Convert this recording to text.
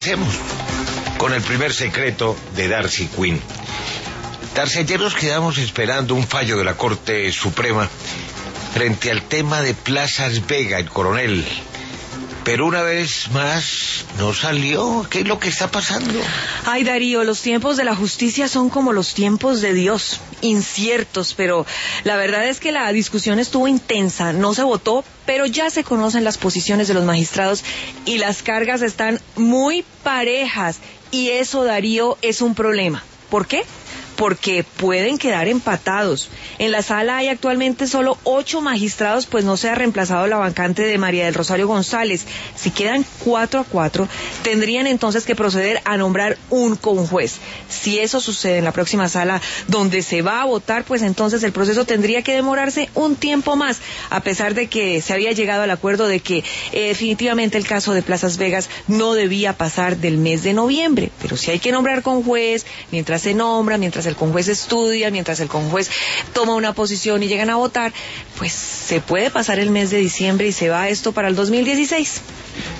Hacemos con el primer secreto de Darcy Quinn. Darcy, ayer nos quedamos esperando un fallo de la Corte Suprema frente al tema de Plazas Vega, el Coronel. Pero una vez más no salió. ¿Qué es lo que está pasando? Ay, Darío, los tiempos de la justicia son como los tiempos de Dios, inciertos, pero la verdad es que la discusión estuvo intensa, no se votó, pero ya se conocen las posiciones de los magistrados y las cargas están muy parejas, y eso, Darío, es un problema. ¿Por qué? Porque pueden quedar empatados. En la sala hay actualmente solo 8 magistrados, pues no se ha reemplazado la vacante de María del Rosario González. Si quedan 4-4, tendrían entonces que proceder a nombrar un conjuez. Si eso sucede en la próxima sala donde se va a votar, pues entonces el proceso tendría que demorarse un tiempo más, a pesar de que se había llegado al acuerdo de que definitivamente el caso de Plazas Vegas no debía pasar del mes de noviembre. Pero si hay que nombrar conjuez, mientras se nombra, mientras el conjuez estudia, mientras el conjuez toma una posición y llegan a votar, pues se puede pasar el mes de diciembre y se va esto para el 2016.